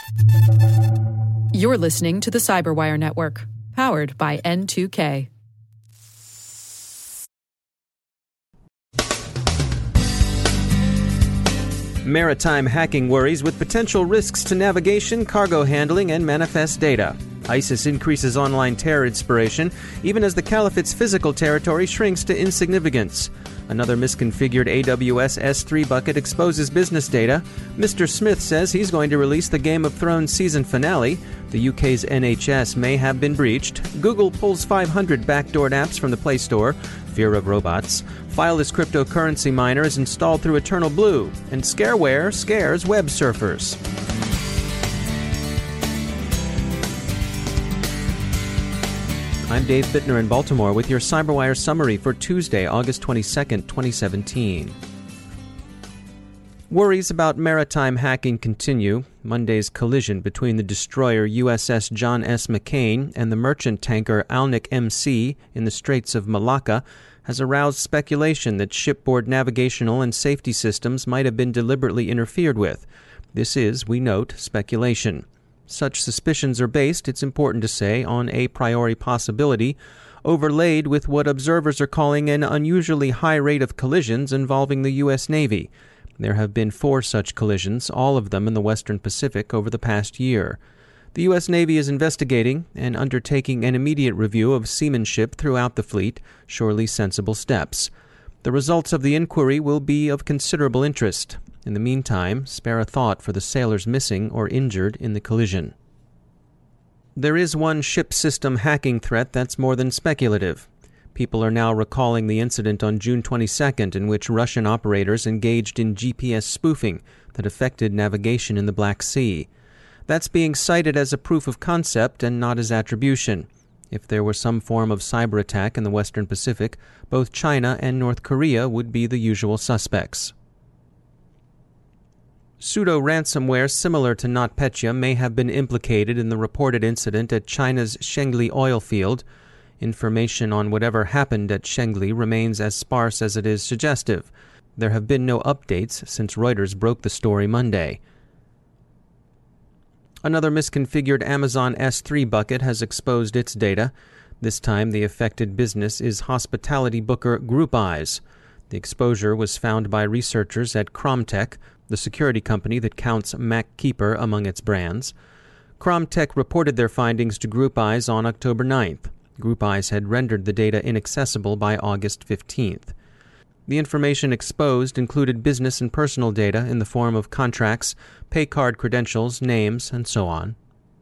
You're listening to the Cyberwire Network, powered by N2K. Maritime hacking worries with potential risks to navigation, cargo handling, and manifest data. ISIS increases online terror inspiration, even as the Caliphate's physical territory shrinks to insignificance. Another misconfigured AWS S3 bucket exposes business data. Mr. Smith says he's going to release the Game of Thrones season finale. The UK's NHS may have been breached. Google pulls 500 backdoored apps from the Play Store. Fear of robots. Fileless cryptocurrency miner is installed through Eternal Blue. And scareware scares web surfers. I'm Dave Bittner in Baltimore with your CyberWire summary for Tuesday, August 22nd, 2017. Worries about maritime hacking continue. Monday's collision between the destroyer USS John S. McCain and the merchant tanker Alnic MC in the Straits of Malacca has aroused speculation that shipboard navigational and safety systems might have been deliberately interfered with. This is, we note, speculation. Such suspicions are based, it's important to say, on a priori possibility, overlaid with what observers are calling an unusually high rate of collisions involving the U.S. Navy. There have been 4 such collisions, all of them in the Western Pacific, over the past year. The U.S. Navy is investigating and undertaking an immediate review of seamanship throughout the fleet, surely sensible steps. The results of the inquiry will be of considerable interest. In the meantime, spare a thought for the sailors missing or injured in the collision. There is one ship system hacking threat that's more than speculative. People are now recalling the incident on June 22nd in which Russian operators engaged in GPS spoofing that affected navigation in the Black Sea. That's being cited as a proof of concept and not as attribution. If there were some form of cyber attack in the Western Pacific, both China and North Korea would be the usual suspects. Pseudo-ransomware similar to NotPetya may have been implicated in the reported incident at China's Shengli oil field. Information on whatever happened at Shengli remains as sparse as it is suggestive. There have been no updates since Reuters broke the story Monday. Another misconfigured Amazon S3 bucket has exposed its data. This time the affected business is hospitality booker GroupEyes. The exposure was found by researchers at Cromtech, the security company that counts MacKeeper among its brands. Cromtech reported their findings to GroupEyes on October 9th. GroupEyes had rendered the data inaccessible by August 15th. The information exposed included business and personal data in the form of contracts, pay card credentials, names, and so on.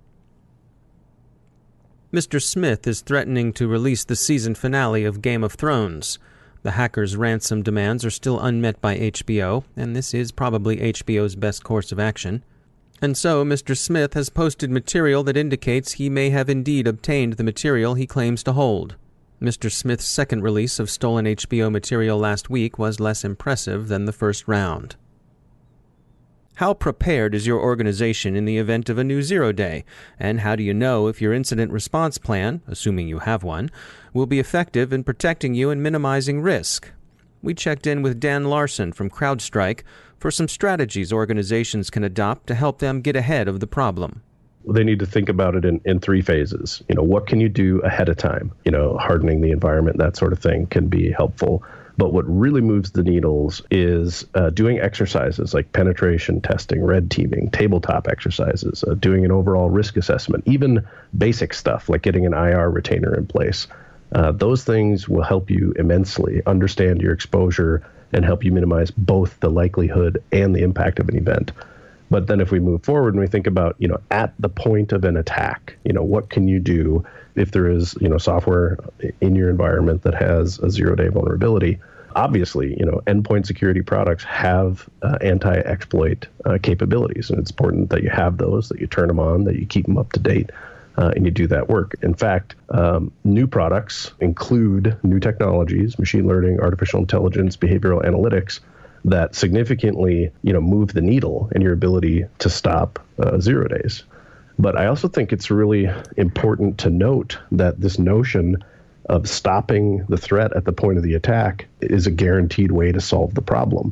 Mr. Smith is threatening to release the season finale of Game of Thrones. The hackers' ransom demands are still unmet by HBO, and this is probably HBO's best course of action. And so Mr. Smith has posted material that indicates he may have indeed obtained the material he claims to hold. Mr. Smith's second release of stolen HBO material last week was less impressive than the first round. How prepared is your organization in the event of a new zero day? And how do you know if your incident response plan, assuming you have one, will be effective in protecting you and minimizing risk? We checked in with Dan Larson from CrowdStrike for some strategies organizations can adopt to help them get ahead of the problem. They need to think about it in 3 phases. What can you do ahead of time? Hardening the environment, that sort of thing can be helpful. But what really moves the needles is doing exercises like penetration testing, red teaming, tabletop exercises, doing an overall risk assessment, even basic stuff like getting an IR retainer in place. Those things will help you immensely understand your exposure and help you minimize both the likelihood and the impact of an event. But then if we move forward and we think about, at the point of an attack, what can you do if there is, software in your environment that has a zero-day vulnerability? Obviously, endpoint security products have anti-exploit capabilities, and it's important that you have those, that you turn them on, that you keep them up to date, and you do that work. In fact, new products include new technologies, machine learning, artificial intelligence, behavioral analytics, that significantly, move the needle in your ability to stop 0 days. But I also think it's really important to note that this notion of stopping the threat at the point of the attack is a guaranteed way to solve the problem.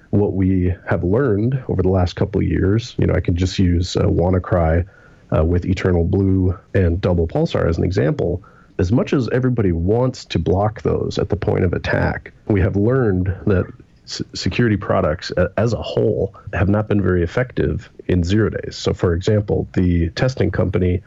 What we have learned over the last couple of years, I can just use WannaCry with Eternal Blue and Double Pulsar as an example. As much as everybody wants to block those at the point of attack, we have learned that security products as a whole have not been very effective in 0 days. So, for example, the testing company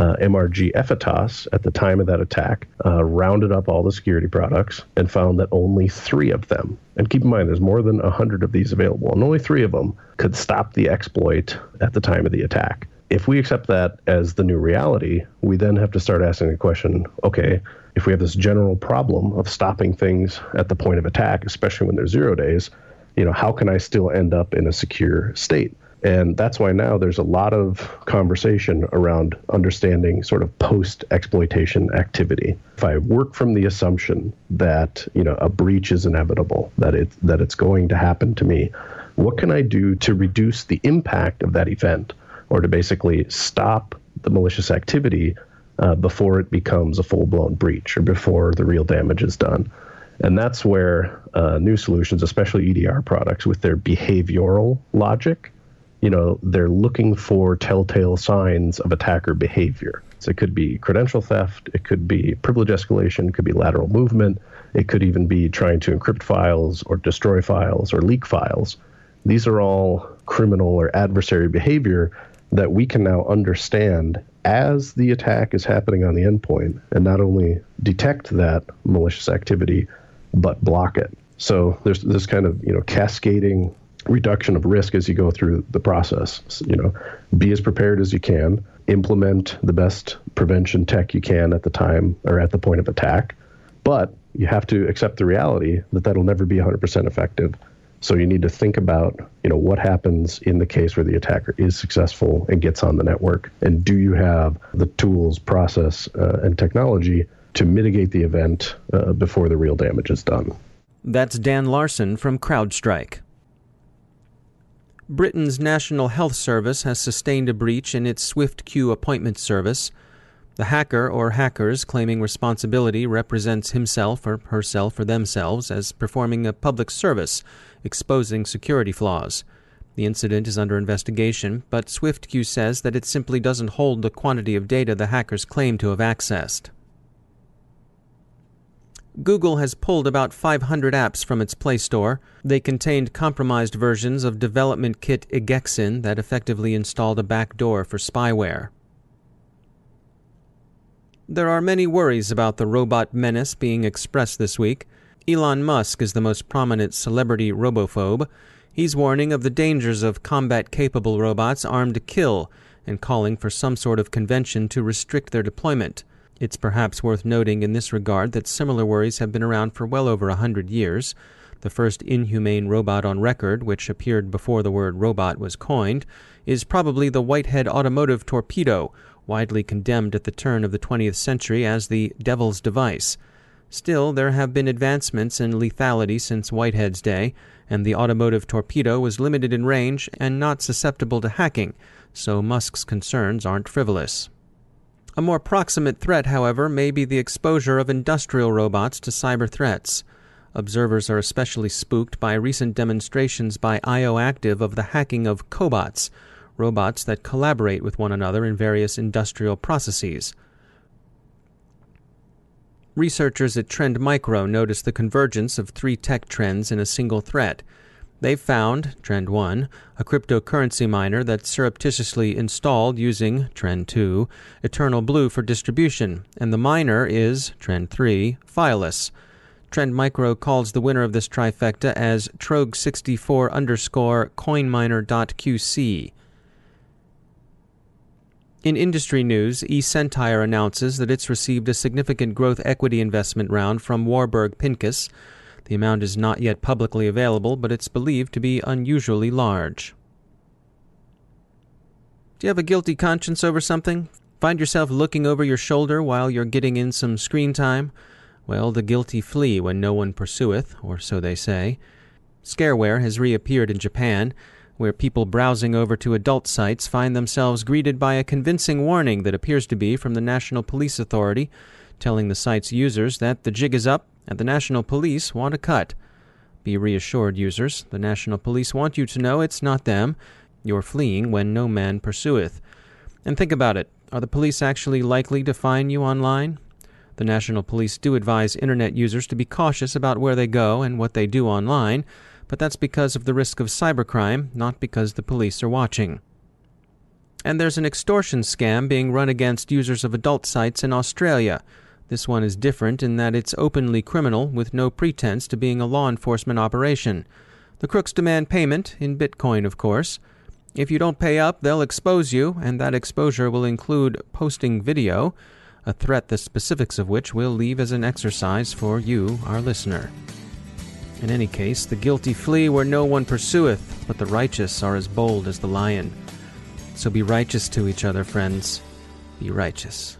MRG Effitas, at the time of that attack, rounded up all the security products and found that only 3 of them, and keep in mind there's more than 100 of these available, and only 3 of them could stop the exploit at the time of the attack. If we accept that as the new reality, we then have to start asking the question, okay, if we have this general problem of stopping things at the point of attack, especially when they're 0 days, how can I still end up in a secure state? And that's why now there's a lot of conversation around understanding sort of post-exploitation activity. If I work from the assumption that, a breach is inevitable, that it's going to happen to me, what can I do to reduce the impact of that event, or to basically stop the malicious activity before it becomes a full-blown breach or before the real damage is done? And that's where new solutions, especially EDR products, with their behavioral logic, they're looking for telltale signs of attacker behavior. So it could be credential theft, it could be privilege escalation, it could be lateral movement, it could even be trying to encrypt files or destroy files or leak files. These are all criminal or adversary behavior that we can now understand as the attack is happening on the endpoint, and not only detect that malicious activity, but block it. So there's this kind of, cascading reduction of risk as you go through the process. Be as prepared as you can, implement the best prevention tech you can at the time or at the point of attack, but you have to accept the reality that that'll never be 100% effective. So you need to think about, what happens in the case where the attacker is successful and gets on the network, and do you have the tools, process, and technology to mitigate the event before the real damage is done. That's Dan Larson from CrowdStrike. Britain's National Health Service has sustained a breach in its SwiftQ appointment service. The hacker or hackers claiming responsibility represents himself or herself or themselves as performing a public service, exposing security flaws. The incident is under investigation, but SwiftQ says that it simply doesn't hold the quantity of data the hackers claim to have accessed. Google has pulled about 500 apps from its Play Store. They contained compromised versions of development kit Egexin that effectively installed a backdoor for spyware. There are many worries about the robot menace being expressed this week. Elon Musk is the most prominent celebrity robophobe. He's warning of the dangers of combat-capable robots armed to kill and calling for some sort of convention to restrict their deployment. It's perhaps worth noting in this regard that similar worries have been around for well over 100 years. The first inhumane robot on record, which appeared before the word robot was coined, is probably the Whitehead automotive torpedo, widely condemned at the turn of the 20th century as the devil's device. Still, there have been advancements in lethality since Whitehead's day, and the automotive torpedo was limited in range and not susceptible to hacking, so Musk's concerns aren't frivolous. A more proximate threat, however, may be the exposure of industrial robots to cyber threats. Observers are especially spooked by recent demonstrations by IOActive of the hacking of cobots, robots that collaborate with one another in various industrial processes. Researchers at Trend Micro noticed the convergence of 3 tech trends in a single threat. They found, Trend 1, a cryptocurrency miner that surreptitiously installed using, Trend 2, Eternal Blue for distribution, and the miner is, Trend 3, fileless. Trend Micro calls the winner of this trifecta as Trogue64_coinminer.qc. In industry news, eCentire announces that it's received a significant growth equity investment round from Warburg Pincus. The amount is not yet publicly available, but it's believed to be unusually large. Do you have a guilty conscience over something? Find yourself looking over your shoulder while you're getting in some screen time? Well, the guilty flee when no one pursueth, or so they say. Scareware has reappeared in Japan, where people browsing over to adult sites find themselves greeted by a convincing warning that appears to be from the National Police Authority, telling the site's users that the jig is up and the National Police want a cut. Be reassured, users. The National Police want you to know it's not them. You're fleeing when no man pursueth. And think about it. Are the police actually likely to find you online? The National Police do advise Internet users to be cautious about where they go and what they do online, but that's because of the risk of cybercrime, not because the police are watching. And there's an extortion scam being run against users of adult sites in Australia. This one is different in that it's openly criminal with no pretense to being a law enforcement operation. The crooks demand payment, in Bitcoin of course. If you don't pay up, they'll expose you, and that exposure will include posting video, a threat the specifics of which we'll leave as an exercise for you, our listener. In any case, the guilty flee where no one pursueth, but the righteous are as bold as the lion. So be righteous to each other, friends. Be righteous.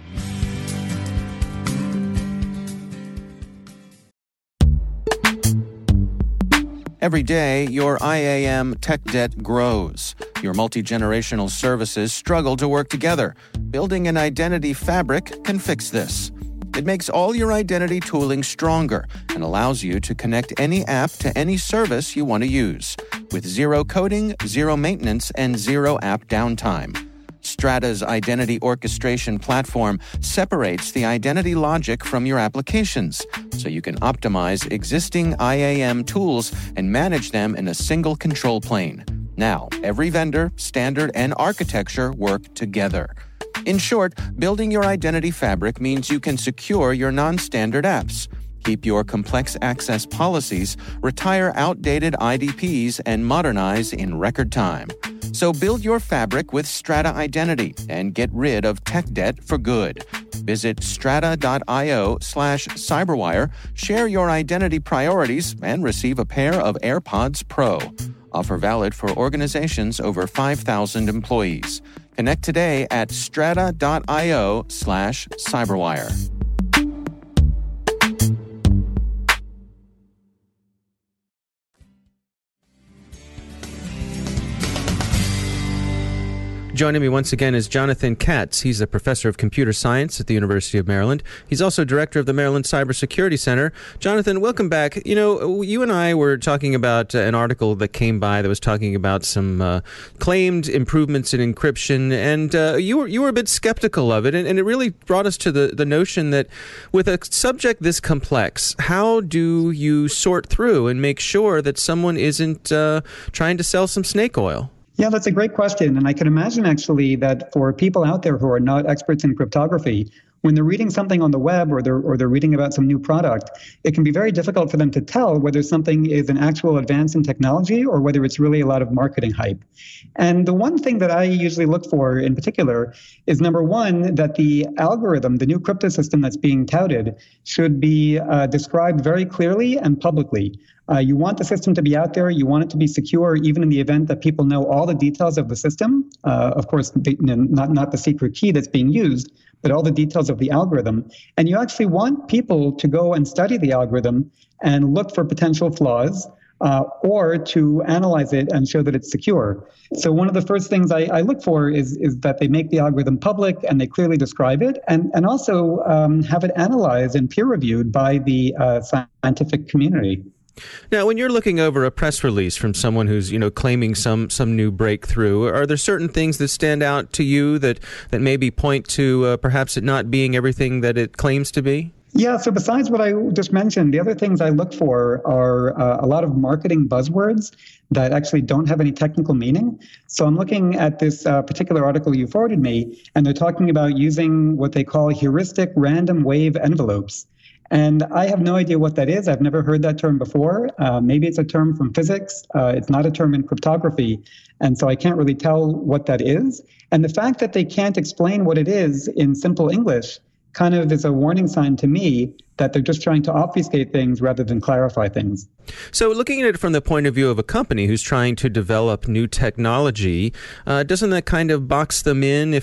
Every day, your IAM tech debt grows. Your multi-generational services struggle to work together. Building an identity fabric can fix this. It makes all your identity tooling stronger and allows you to connect any app to any service you want to use, with zero coding, zero maintenance, and zero app downtime. Strata's identity orchestration platform separates the identity logic from your applications, so you can optimize existing IAM tools and manage them in a single control plane. Now, every vendor, standard, and architecture work together. In short, building your identity fabric means you can secure your non-standard apps, keep your complex access policies, retire outdated IDPs, and modernize in record time. So build your fabric with Strata Identity and get rid of tech debt for good. Visit strata.io/cyberwire, share your identity priorities, and receive a pair of AirPods Pro. Offer valid for organizations over 5,000 employees. Connect today at strata.io/cyberwire. Joining me once again is Jonathan Katz. He's a professor of computer science at the University of Maryland. He's also director of the Maryland Cybersecurity Center. Jonathan, welcome back. You know, you and I were talking about an article that came by that was talking about some claimed improvements in encryption, and you were a bit skeptical of it, and it really brought us to the notion that with a subject this complex, how do you sort through and make sure that someone isn't trying to sell some snake oil? Yeah, that's a great question. And I can imagine actually that for people out there who are not experts in cryptography, when they're reading something on the web or they're reading about some new product, it can be very difficult for them to tell whether something is an actual advance in technology or whether it's really a lot of marketing hype. And the one thing that I usually look for in particular is, number one, that the algorithm, the new crypto system that's being touted, should be described very clearly and publicly. You want the system to be out there. You want it to be secure, even in the event that people know all the details of the system. Of course, not the secret key that's being used, but all the details of the algorithm. And you actually want people to go and study the algorithm and look for potential flaws, or to analyze it and show that it's secure. So one of the first things I look for is that they make the algorithm public and they clearly describe it, and also have it analyzed and peer-reviewed by the scientific community. Now, when you're looking over a press release from someone who's, claiming some new breakthrough, are there certain things that stand out to you that maybe point to perhaps it not being everything that it claims to be? Yeah, so besides what I just mentioned, the other things I look for are a lot of marketing buzzwords that actually don't have any technical meaning. So I'm looking at this particular article you forwarded me, and they're talking about using what they call heuristic random wave envelopes. And I have no idea what that is. I've never heard that term before. Maybe it's a term from physics. It's not a term in cryptography. And so I can't really tell what that is. And the fact that they can't explain what it is in simple English kind of is a warning sign to me that they're just trying to obfuscate things rather than clarify things. So looking at it from the point of view of a company who's trying to develop new technology, doesn't that kind of box them in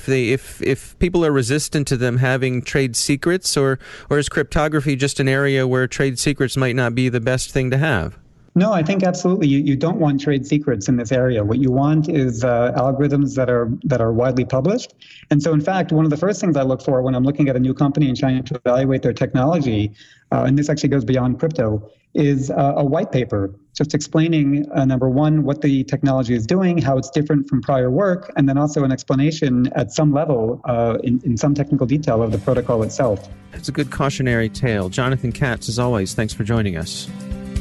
if people are resistant to them having trade secrets, or is cryptography just an area where trade secrets might not be the best thing to have? No, I think absolutely. You don't want trade secrets in this area. What you want is algorithms that are widely published. And so, in fact, one of the first things I look for when I'm looking at a new company and trying to evaluate their technology, and this actually goes beyond crypto, is a white paper just explaining, number one, what the technology is doing, how it's different from prior work, and then also an explanation at some level, in some technical detail, of the protocol itself. It's a good cautionary tale. Jonathan Katz, as always, thanks for joining us.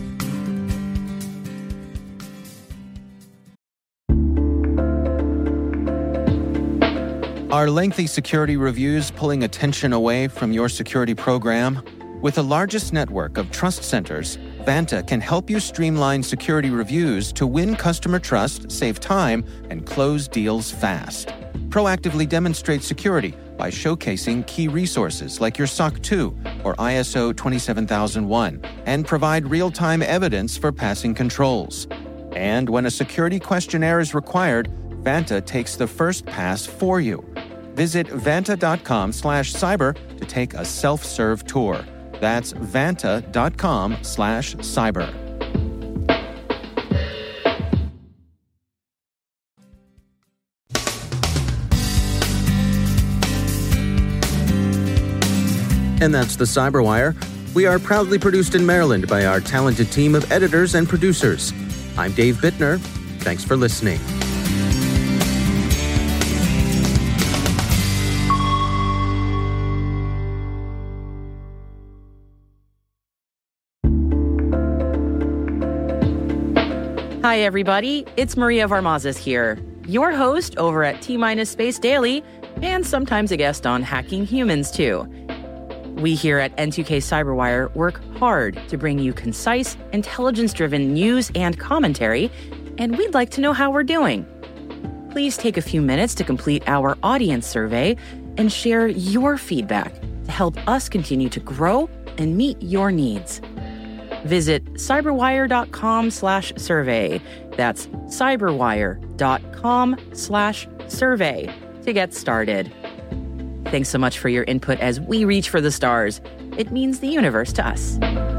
Are lengthy security reviews pulling attention away from your security program? With the largest network of trust centers, Vanta can help you streamline security reviews to win customer trust, save time, and close deals fast. Proactively demonstrate security by showcasing key resources like your SOC 2 or ISO 27001, and provide real-time evidence for passing controls. And when a security questionnaire is required, Vanta takes the first pass for you. Visit vanta.com/cyber to take a self-serve tour. That's vanta.com/cyber. And that's the Cyberwire. We are proudly produced in Maryland by our talented team of editors and producers. I'm Dave Bittner. Thanks for listening. Hi, everybody. It's Maria Varmazes here, your host over at T-Minus Space Daily, and sometimes a guest on Hacking Humans, too. We here at N2K Cyberwire work hard to bring you concise, intelligence-driven news and commentary, and we'd like to know how we're doing. Please take a few minutes to complete our audience survey and share your feedback to help us continue to grow and meet your needs. Visit cyberwire.com/survey. That's cyberwire.com/survey to get started. Thanks so much for your input as we reach for the stars. It means the universe to us.